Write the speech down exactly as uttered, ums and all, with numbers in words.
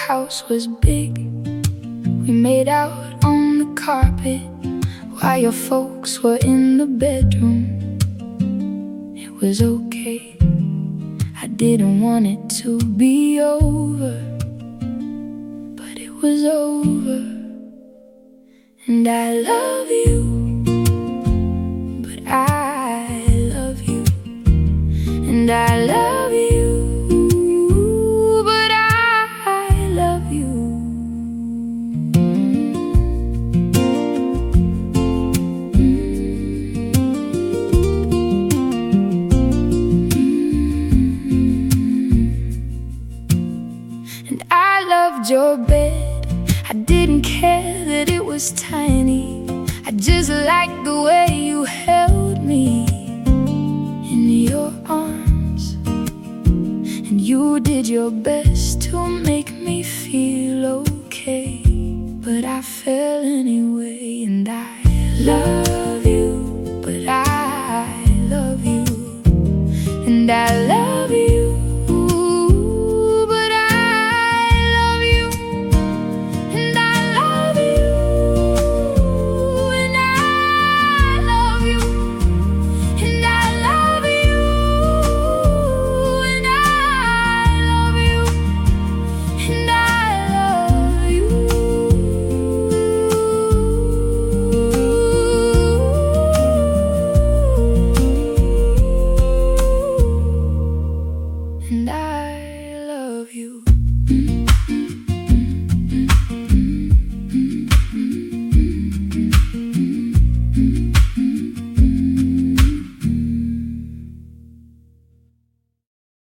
house was big. We made out on the carpet while your folks were in the bedroom. It was okay, I didn't want it to be over, but it was over. And I love you, but I love you. And I love you, but I love you. And I loved your bed. I didn't care that it was tiny. I just liked the way you held me in your arms. And you did your best to make me feel okay, but I fell anyway.